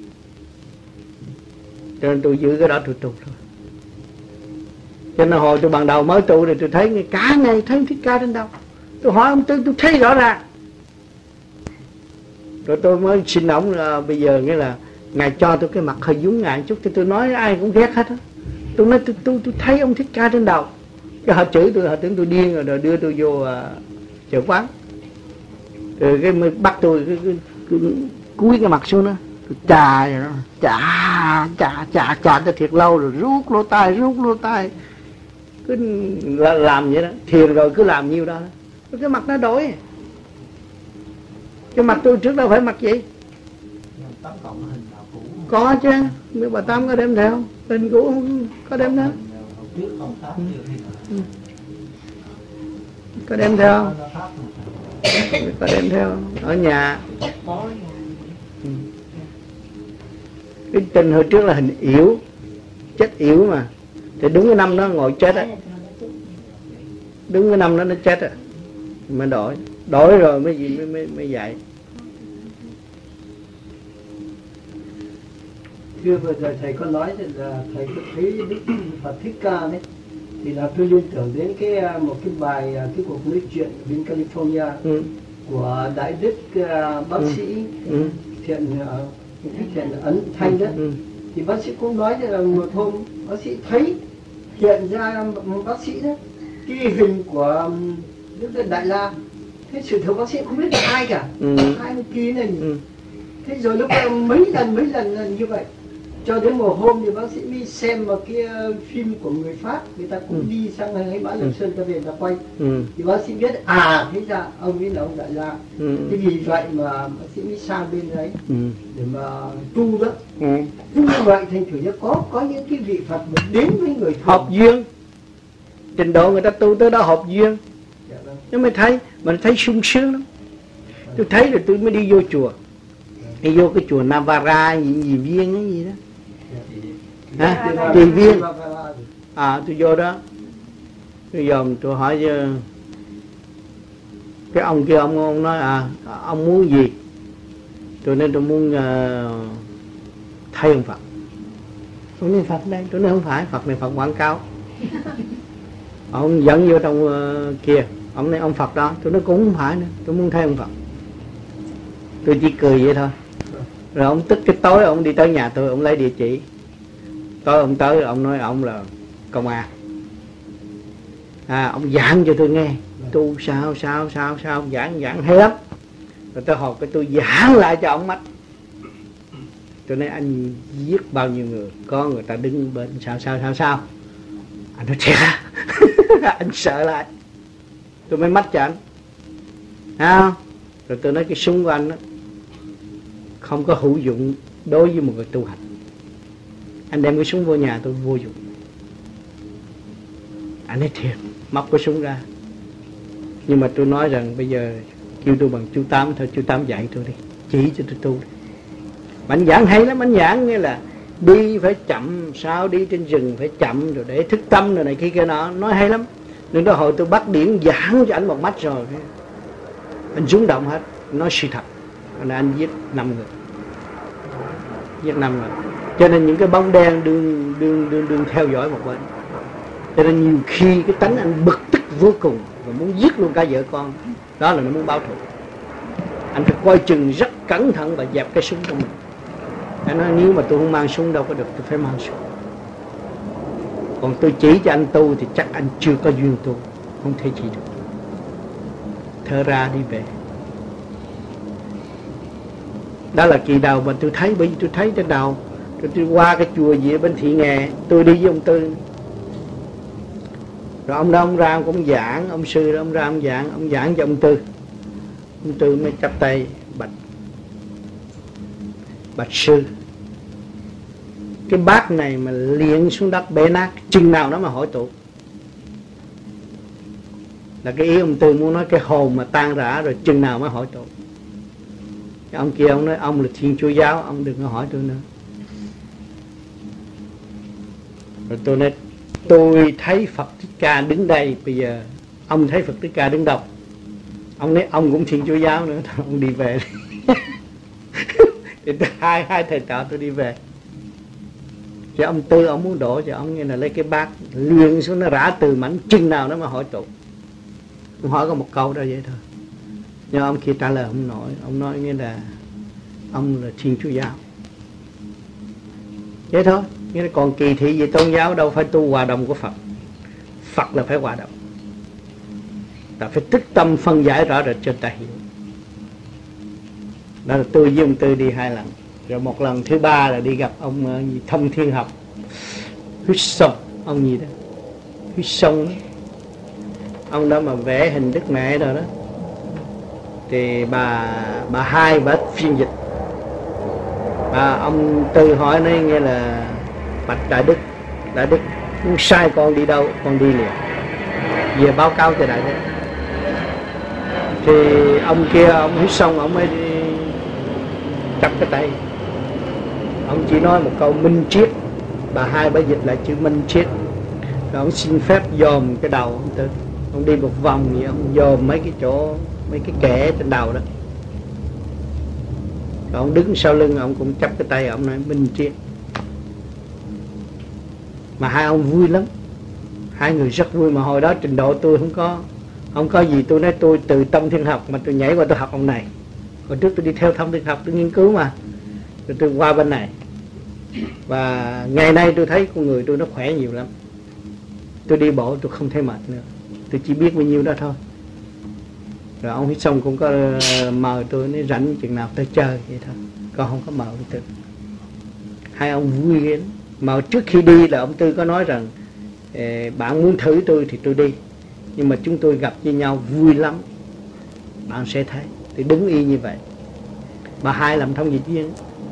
Cho nên tôi giữ cái đó tôi tu thôi. Cho nên hồi tôi ban đầu mới tu thì tôi thấy cả ngày thấy Thích Ca trên đâu. Tôi hỏi ông Tư, tôi thấy rõ ràng. Rồi tôi mới xin ông là bây giờ nghĩa là Ngài cho tôi cái mặt hơi dúng Ngài chút, thì tôi nói ai cũng ghét hết á. Tôi nói tôi thấy ông Thích Ca trên đầu. Cái họ chửi tôi, họ tưởng tôi điên rồi đưa tôi vô chợ quán. Rồi cái mới bắt tôi cái cúi cái mặt xuống đó. Tôi chà rồi đó, chà cho thiệt lâu rồi rút lỗ tai. Cứ làm vậy đó, thiền rồi cứ làm nhiêu đó. Cái mặt nó đổi. Cái mặt tôi trước đâu phải mặt gì. Có chứ, nếu bà Tám có đem theo, hình cũ không có đem theo. Có đem theo, có đem theo ở nhà. Cái tình hồi trước là hình yểu, chết yểu mà. Thì đúng cái năm đó ngồi chết á, đúng cái năm đó nó chết á, mà đổi rồi mới dạy. Thưa vừa rồi thầy có nói là thầy có thấy Đức Phật Thích Ca đấy, thì là tôi liên tưởng đến một cái bài cái cuộc nói chuyện ở bên California của Đại Đức bác sĩ Thiện Ấn Thanh đó. Thì bác sĩ cũng nói là một hôm bác sĩ thấy hiện ra bác sĩ đó cái hình của Đức Đại La. Thế sự thật bác sĩ không biết là ai cả, ai kỳ này. Thế rồi lúc mấy lần như vậy, cho đến một hôm thì bác sĩ mới xem vào cái phim của người Pháp, người ta cũng đi sang hay Mã Lập Sơn ta về ta quay. Thì bác sĩ biết thế ra ông ấy là ông Đại La. Thế vì vậy mà bác sĩ mới sang bên đấy để mà tu đó. Như vậy thành thử ra có những cái vị Phật mà đến với người thường. Hợp duyên, trình độ người ta tu tới đó hợp duyên. Nhưng mình thấy sung sướng lắm. Tôi thấy rồi tôi mới đi vô chùa. Đi vô cái chùa Navara gì viên cái gì đó. Trì viên. Tôi vô đó. Tôi dòm tôi hỏi cái ông kia, ông nói ông muốn gì? Tôi nói tôi muốn thay ông Phật. Tôi nói Phật đây, tôi nói không phải, Phật này Phật quảng cáo. Ông dẫn vô trong kia, ông nói ông Phật đó, tôi nói cũng không phải nữa, tôi muốn thay ông Phật. Tôi chỉ cười vậy thôi. Rồi ông tức cái tối ông đi tới nhà tôi, ông lấy địa chỉ. Tối ông tới, ông nói ông là công an. Ông giảng cho tôi nghe, tu sao giảng hay lắm. Rồi tới hồi cái tôi giảng lại cho ông mắt. Tôi nói anh giết bao nhiêu người, có người ta đứng bên sao. Anh nói thiệt á. Anh sợ lại. Tôi mới mắt cho anh. Không? Rồi tôi nói cái súng của anh đó không có hữu dụng đối với một người tu hành. Anh đem cái súng vô nhà tôi vô dụng. Anh nói thiệt, móc cái súng ra. Nhưng mà tôi nói rằng bây giờ kêu tôi bằng chú Tám thôi, chú Tám dạy tôi đi, chỉ cho tôi tu đi. Anh giảng hay lắm, anh giảng nghĩa là đi phải chậm, sao đi trên rừng phải chậm, rồi để thức tâm rồi này kia nọ, nói hay lắm. Nhưng đó hồi tôi bắt điển giảng cho anh một mắt rồi, anh rung động hết, nói sự thật, anh giết 5 người, giết 5 người. Cho nên những cái bóng đen đương theo dõi một bên. Cho nên nhiều khi cái tánh anh bực tức vô cùng và muốn giết luôn cả vợ con, đó là nó muốn báo thù. Anh phải coi chừng rất cẩn thận và dẹp cái súng của mình. Anh nói nếu mà tôi không mang súng đâu có được, tôi phải mang súng. Còn tôi chỉ cho anh tu thì chắc anh chưa có duyên tu, không thể chỉ được. Thở ra đi về. Đó là kỳ đầu mà tôi thấy, bởi vì tôi thấy trên đầu. Rồi tôi qua cái chùa gì ở bên Thị Nghè, tôi đi với ông Tư. Rồi ông đó ông ra ông cũng giảng, ông sư đó ông ra ông giảng cho ông Tư. Ông Tư mới chắp tay bạch sư, cái bát này mà liệng xuống đất bể nát, chừng nào nó mà hỏi tụ. Là cái ý ông Tư muốn nói cái hồn mà tan rã rồi chừng nào mới hỏi tụ. Cái ông kia ông nói ông là Thiên Chúa giáo, ông đừng có hỏi tôi nữa. Rồi tôi nói tôi thấy Phật Thích Ca đứng đây, bây giờ ông thấy Phật Thích Ca đứng đâu? Ông nói ông cũng Thiên Chúa giáo nữa, ông đi về. Thì hai thầy trò tôi đi về. Thì ông Tư ông muốn đổ cho ông như là lấy cái bát liền xuống nó rã từ mảnh, chừng nào nó mà hỏi tụ. Ông hỏi có một câu đó vậy thôi. Nhưng ông kia trả lời ông nổi, ông nói như là ông là Thiên Chúa giáo. Vậy thôi. Nghĩa là còn kỳ thị về tôn giáo đâu phải tu hòa đồng của Phật. Phật là phải hòa đồng. Ta phải tích tâm phân giải rõ rệt cho ta hiểu. Đó là tôi với ông Tư đi 2 lần. Rồi một lần thứ 3 là đi gặp ông Thông Thiên Học, Huyết Sông, ông gì đó, Huyết Sông đó. Ông đó mà vẽ hình Đức Mẹ rồi đó. Thì bà Hai bà phiên dịch. Ông Tư hỏi nói nghe là bạch Đại Đức muốn sai con đi đâu con đi liền, về báo cáo cho Đại Đức. Thì ông kia ông Huyết Sông ông mới chắp cái tay, ông chỉ nói một câu minh triết, bà Hai bà dịch lại chữ minh triết. Rồi ông xin phép dòm cái đầu ông Tư, ông đi một vòng vậy, ông dòm mấy cái chỗ, mấy cái kẽ trên đầu đó. Rồi ông đứng sau lưng ông cũng chắp cái tay, ông nói minh triết. Mà hai ông vui lắm, hai người rất vui. Mà hồi đó trình độ tôi không có gì. Tôi nói tôi từ Tâm Thiên Học mà tôi nhảy qua tôi học ông này. Hồi trước tôi đi theo Tâm Thiên Học tôi nghiên cứu mà, rồi tôi qua bên này. Và ngày nay tôi thấy con người tôi nó khỏe nhiều lắm. Tôi đi bộ tôi không thấy mệt nữa, tôi chỉ biết bao nhiêu đó thôi. Rồi ông Huyết Sông cũng có mời tôi, nói rảnh chừng nào tôi chơi vậy thôi, còn không có mời ông Tư. Hai ông vui ghê lắm. Mà trước khi đi là ông Tư có nói rằng bạn muốn thử tôi thì tôi đi, nhưng mà chúng tôi gặp với nhau vui lắm, bạn sẽ thấy. Thì đứng y như vậy. Bà Hai làm thông dịch viên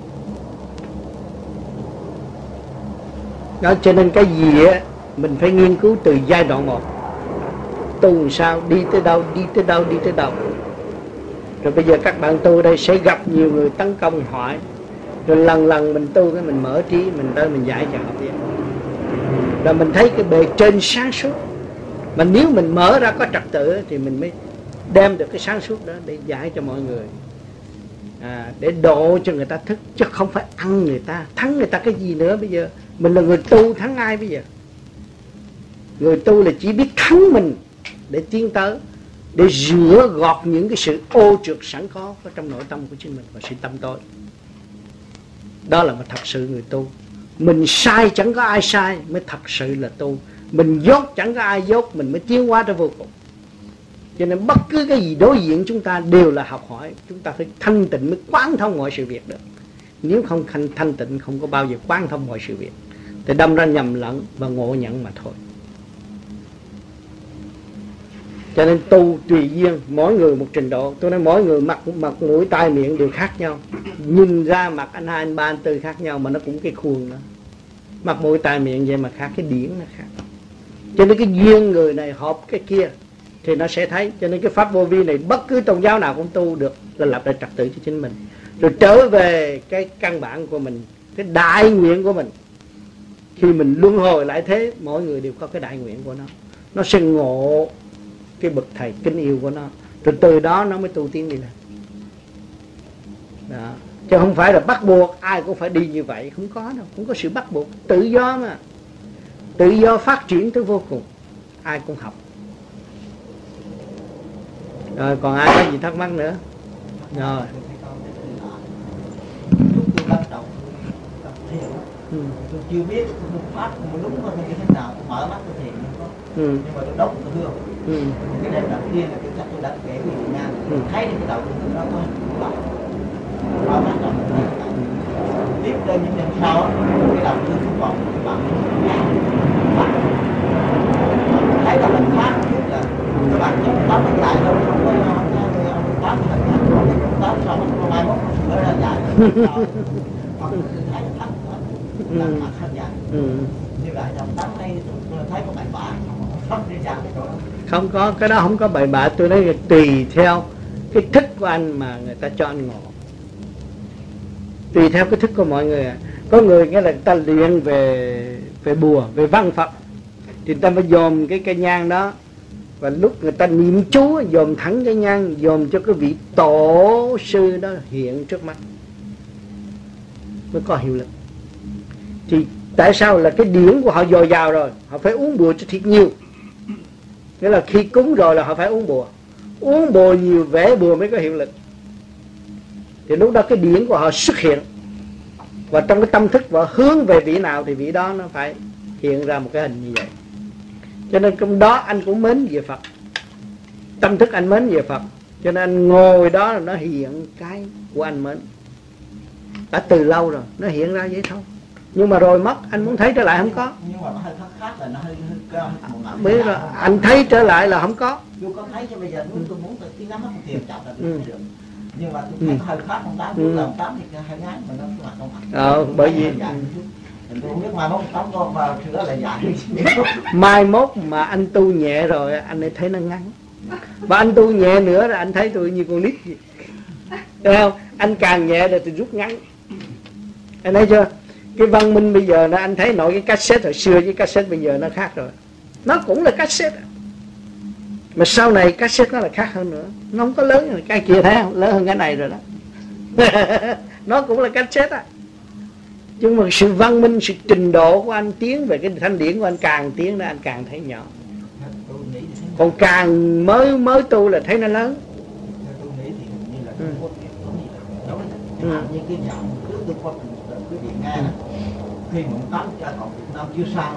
đó. Cho nên cái gì á mình phải nghiên cứu từ giai đoạn 1. Tu làm sao, đi tới đâu. Rồi bây giờ các bạn tu đây sẽ gặp nhiều người tấn công hỏi. Rồi lần mình tu cái mình mở trí, mình tới mình giải cho họ biết. Rồi mình thấy cái bề trên sáng suốt. Mà nếu mình mở ra có trật tự thì mình mới đem được cái sáng suốt đó để giải cho mọi người, để độ cho người ta thức, chứ không phải ăn người ta, thắng người ta cái gì nữa. Bây giờ mình là người tu, thắng ai bây giờ? Người tu là chỉ biết thắng mình để tiến tới, để rửa gọt những cái sự ô trượt sẵn có trong nội tâm của chính mình và sự tâm tối. Đó là mà thật sự người tu. Mình sai chẳng có ai sai mới thật sự là tu. Mình dốt chẳng có ai dốt, mình mới tiến hóa ra vô cùng. Cho nên bất cứ cái gì đối diện chúng ta đều là học hỏi. Chúng ta phải thanh tịnh mới quán thông mọi sự việc được. Nếu không thanh tịnh không có bao giờ quán thông mọi sự việc, thì đâm ra nhầm lẫn và ngộ nhận mà thôi. Cho nên tu tùy duyên, mỗi người một trình độ. Tôi nói mỗi người mặt mũi tai miệng đều khác nhau. Nhìn ra mặt anh 2, anh 3, anh 4 khác nhau, mà nó cũng cái khuôn đó. Mặt mũi tai miệng vậy mà khác, cái điển nó khác. Cho nên cái duyên người này hợp cái kia thì nó sẽ thấy. Cho nên cái pháp vô vi này bất cứ tôn giáo nào cũng tu được, là lập lại trật tự cho chính mình, rồi trở về cái căn bản của mình, cái đại nguyện của mình. Khi mình luân hồi lại thế, mỗi người đều có cái đại nguyện của nó sẽ ngộ cái bậc thầy kính yêu của nó, rồi từ đó nó mới tu tiến đi lên. Đó. Chứ không phải là bắt buộc ai cũng phải đi như vậy, không có đâu, không có sự bắt buộc, tự do mà, tự do phát triển tới vô cùng, ai cũng học. Rồi còn ai có gì thắc mắc nữa? Rồi. Tôi chưa biết tôi phát đúng như thế nào, tôi mở mắt tôi thiền không có, nhưng mà tôi đóng tôi hương. Cái đêm đầu tiên là cái chắc tôi đã kể với Việt Nam, thấy cái đầu tôi nó có hình bạc, mở mắt ra một cái. Tiếp đến những đêm sau cái đầu tôi không còn cái bạc, thấy là mình phát chút là các bạn chỉ tóm nó lại thôi, không có tóm cái hình tóm sau nó mai mốt nó ra dài. Là mặt hết dài. Như vậy trong tắm đây tôi thấy có bậy bạ không đi ra cái chỗ đó. Không có, cái đó không có bậy bạ. Tôi nói là tùy theo cái thức của anh mà người ta cho anh ngộ. Tùy theo cái thức của mọi người. Có người nghĩa là người ta luyện về bùa, về văn Phật, thì người ta mới dòm cái cây nhang đó, và lúc người ta niệm chú dòm thẳng cái nhang, dòm cho cái vị tổ sư đó hiện trước mắt mới có hiệu lực. Thì tại sao là cái điển của họ dồi dào rồi, họ phải uống bùa cho thiệt nhiều. Nghĩa là khi cúng rồi là họ phải uống bùa. Uống bùa nhiều, vẽ bùa mới có hiệu lực. Thì lúc đó cái điển của họ xuất hiện, và trong cái tâm thức họ hướng về vị nào thì vị đó nó phải hiện ra một cái hình như vậy. Cho nên trong đó anh cũng mến về Phật, tâm thức anh mến về Phật, cho nên anh ngồi đó là nó hiện cái của anh mến. Đã từ lâu rồi, nó hiện ra vậy thôi. Nhưng mà rồi mất, anh muốn thấy trở lại không có. Nhưng mà nó hơi khác là nó hơi biết rồi, anh thấy trở lại là không có. Tôi có thấy cho bây giờ tôi muốn cái nhắm mắt thiền chậm là tôi thấy được. Nhưng mà tôi thấy hơi khác không tám, tôi làm tám thì hơi ngán mà nó mặt không mặt. Bởi vì tôi không biết mai mốt tám con vào sửa là dài. Mai mốt mà anh tu nhẹ rồi anh ấy thấy nó ngắn. Và anh tu nhẹ nữa là anh thấy tôi như con nít vậy. Thấy không? Anh càng nhẹ rồi tôi rút ngắn. Anh thấy chưa? Cái văn minh bây giờ nó anh thấy nội cái cassette hồi xưa với cassette bây giờ nó khác rồi. Nó cũng là cassette, mà sau này cassette nó là khác hơn nữa. Nó không có lớn hơn cái kia, thấy không? Lớn hơn cái này rồi đó. Nó cũng là cassette á. Nhưng mà sự văn minh, sự trình độ của anh tiến về cái thanh điển của anh càng tiến ra anh càng thấy nhỏ. Còn càng mới tu là thấy nó lớn. Tôi nghĩ thì như là Trung Quốc như cái dạo trước tôi qua cái Việt Nga đó, khi mà ông Tám cha còn Việt Nam chưa sang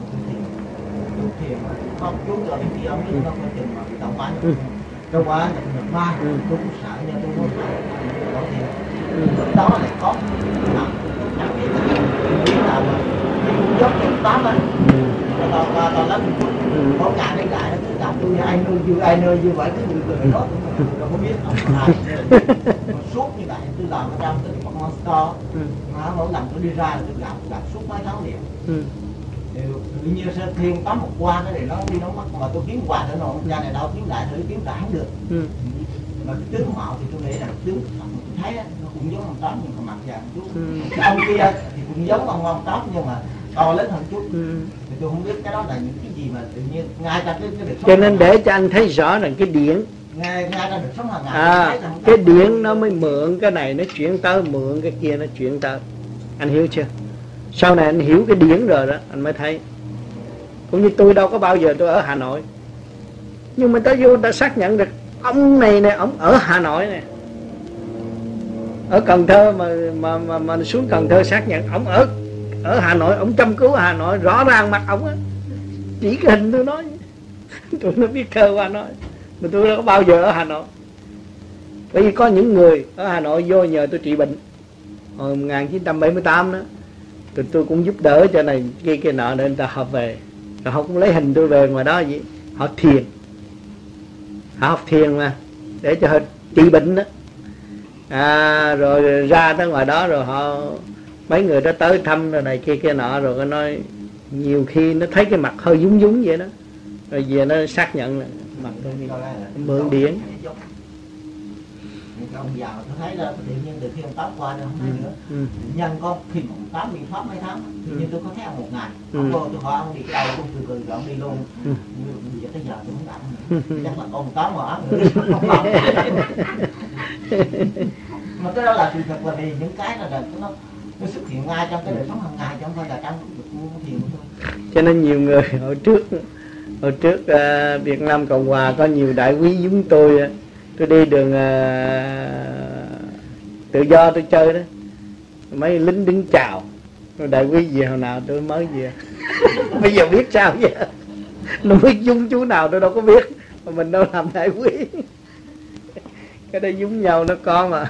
tôi thiền mà không chú rồi bên kia ông biết nó có chừng mà cái tàu bánh đâu quá nhận ma tôi cũng sợ nha, tôi không sợ có thiền lúc đó lại có nằm chẳng biết là dốc cho Tám á tao lắm có nhà đấy lại nó cứ đọc tôi ai nơi như vậy cái người đó tôi không biết ông ai suốt như vậy tôi làm ở trong cái Monster mà mỗi lần tôi đi ra tôi gặp suốt mấy tháng liền. Tự nhiên sẽ thiên tắm một qua cái này nó đi nó mất mà tôi kiếm quà nữa rồi ra này đâu kiếm lại thử kiếm lại không được. Mà cái tướng mạo thì tôi nghĩ là tướng tôi thấy nó cũng giống ông Tám nhưng mà mặt vàng chút. Cái ông kia thì cũng giống ông Tám nhưng mà to lớn hơn chút. Thì tôi không biết cái đó là những cái gì mà tự nhiên ngay cả cái được. Cho nên để cho anh thấy rõ rằng cái điển ngay ra được sống hàng ngày cái điển nó mới mượn cái này nó chuyển tới, mượn cái kia nó chuyển tới. Anh hiểu chưa? Sau này anh hiểu cái điển rồi đó anh mới thấy. Cũng như tôi đâu có bao giờ tôi ở Hà Nội, nhưng mà tới vô ta xác nhận được ông này nè, ông ở Hà Nội nè, ở Cần Thơ mà xuống Cần Thơ xác nhận ông ở Hà Nội, ông chăm cứu ở Hà Nội, rõ ràng mặt ông á, chỉ cái hình tôi nói tôi nó biết thơ qua nói, mà tôi đâu có bao giờ ở Hà Nội. Bởi vì có những người ở Hà Nội vô nhờ tôi trị bệnh hồi 1978 đó, tôi cũng giúp đỡ cho này kia nọ để người ta hợp về, rồi họ cũng lấy hình tôi về ngoài đó vậy, họ thiền, họ học thiền mà để cho họ trị bệnh đó. Rồi ra tới ngoài đó rồi họ mấy người đó tới thăm rồi này kia nọ, rồi có nói Nhiều khi nó thấy cái mặt hơi dúng dúng vậy đó, rồi về nó xác nhận là mặt tôi bị mượn điển. Ông già tôi thấy là tự nhiên từ khi ông Tám qua đây không thấy nữa. Nhân có khi mà ông Tám bị pháp mấy tháng, tự nhiên tôi có thấy ông một ngày. Ông vô tôi hỏi ông đi đâu, ông cười rồi ông đi luôn. Vậy tới giờ tôi không gặp nữa. Chắc là ông Tám mà nữa, không gặp. Mà cái đó là sự thật, là vì những cái là nó xuất hiện ngay trong cái đời sống hàng ngày, chứ không phải là trong thiền của tôi. Cho nên nhiều người hồi trước Việt Nam Cộng Hòa có nhiều đại quý giống tôi đi đường tự do tôi chơi đó, mấy lính đứng chào, rồi đại quý về hồi nào tôi mới về. Bây giờ biết sao vậy, nó mới dung chú nào tôi đâu có biết, mà mình đâu làm đại quý. Cái đây giống nhau nó có mà.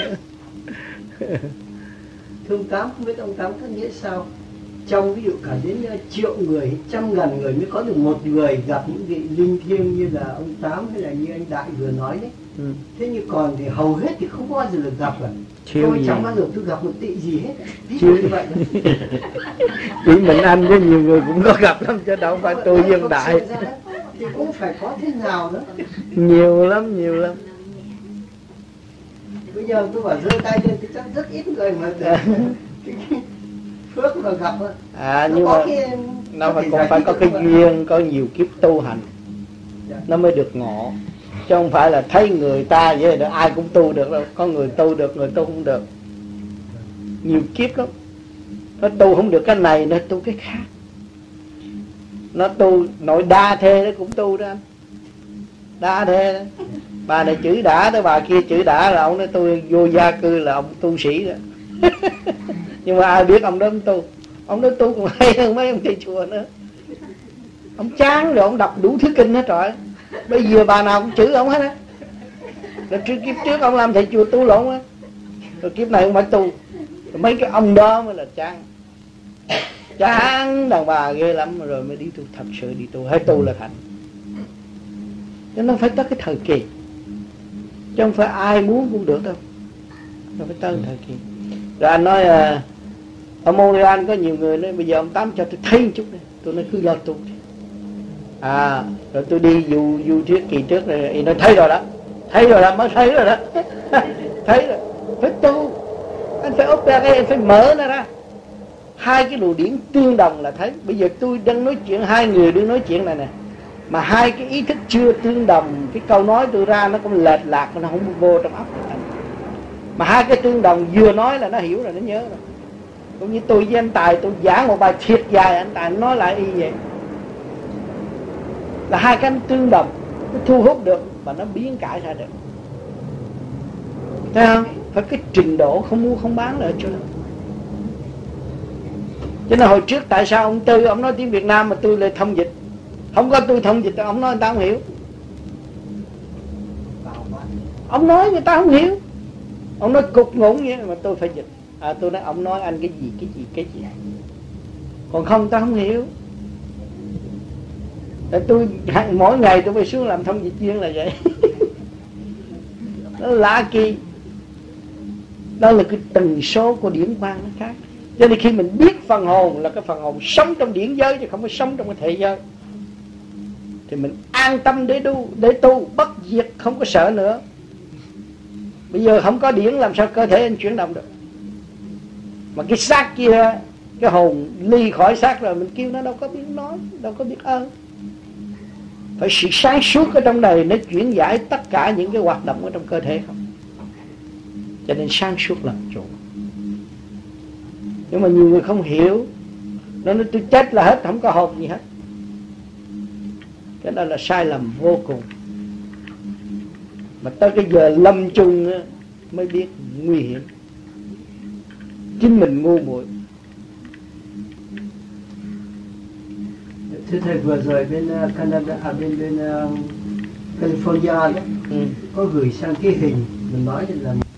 Thưa ông Tám, không biết ông Tám có nghĩa sao trong ví dụ cả đến triệu người, 100.000 người mới có được một người gặp những vị linh thiêng như là ông Tám hay là như anh Đại vừa nói đấy. Thế nhưng còn thì hầu hết thì không bao giờ được gặp rồi. Tôi chẳng bao giờ tôi gặp một tị gì hết. Như vậy chỉ mình anh với nhiều người cũng có gặp lắm, chứ đâu phải tôi với ông Đại. Thì cũng phải có thế nào nữa. Nhiều lắm. Bây giờ tôi bảo giơ tay lên thì chắc rất ít người mà phước mà gặp. Nhưng mà nó phải có cái duyên, có nhiều kiếp tu hành nó mới được ngộ, chứ không phải là thấy người ta vậy là ai cũng tu được đâu. Có người tu được, người tu không được. Nhiều kiếp lắm. Nó tu không được cái này, nó tu cái khác. Nó tu nội đa thê nó cũng tu đó anh. Đa thê đó. Bà này chữ đã tới bà kia chữ đã là ông nói tôi vô gia cư là ông tu sĩ đó. Nhưng mà ai biết ông đó không tu. Ông đó tu còn hay hơn mấy ông thầy chùa nữa. Ông chán rồi ông đọc đủ thứ kinh hết rồi. Bây giờ bà nào cũng chữ ông hết á. Rồi kiếp trước ông làm thầy chùa tu lộn á, rồi kiếp này ông phải tu. Rồi mấy cái ông đó mới là chán. Chán đàn bà ghê lắm rồi mới đi tu, thật sự đi tu. Hay tu là thành. Cho nó phải tới cái thời kỳ, chứ không phải ai muốn cũng được đâu. Nó phải tới thời kỳ. Rồi anh nói ở Montreal có nhiều người nói bây giờ ông Tám cho tôi thấy một chút này. Tôi nói cứ lo tu đi. Rồi tôi đi du thuyết kỳ trước rồi nó thấy rồi đó. Thấy rồi đó, mới thấy rồi đó. Thấy rồi. Phải tu. Anh phải operate, anh phải mở nó ra. Hai cái luồng điển tương đồng là thấy. Bây giờ tôi đang nói chuyện, hai người đang nói chuyện này nè, mà hai cái ý thức chưa tương đồng, cái câu nói tôi ra nó cũng lệch lạc, nó không vô trong óc. Mà hai cái tương đồng vừa nói là nó hiểu rồi, nó nhớ rồi. Cũng như tôi với anh Tài, tôi giảng một bài thiệt dài, anh Tài nói lại y vậy. Là hai cái tương đồng, nó thu hút được và nó biến cải ra được. Thấy không? Phải cái trình độ không mua không bán là ở chỗ đó. Cho nên hồi trước tại sao ông Tư, ông nói tiếng Việt Nam mà tôi lại thông dịch. Không có tôi thông dịch, ông nói người ta không hiểu. Ông nói người ta không hiểu. Ông nói cục ngủng vậy mà tôi phải dịch. Tôi nói ông nói anh cái gì. Còn không ta không hiểu. Tại tôi mỗi ngày tôi phải xuống làm thông dịch viên là vậy. Nó lạ kỳ. Đó là cái tần số của điển quang nó khác. Cho nên khi mình biết phần hồn là cái phần hồn sống trong điển giới chứ không phải sống trong cái thể giới, thì mình an tâm để tu bất diệt, không có sợ nữa. Bây giờ không có điển làm sao cơ thể anh chuyển động được. Mà cái xác kia, cái hồn ly khỏi xác rồi, mình kêu nó đâu có biết nói, đâu có biết ơn. Phải sự sáng suốt ở trong đời nó chuyển giải tất cả những cái hoạt động ở trong cơ thể không. Cho nên sáng suốt làm chủ. Nhưng mà nhiều người không hiểu, nó nói tôi chết là hết, không có hồn gì hết. Cái đó là sai lầm vô cùng. Mà tới cái giờ lâm chung mới biết nguy hiểm. Chính mình ngu muội. Thưa thầy, vừa rồi bên Canada, bên California đó, có gửi sang cái hình mình nói là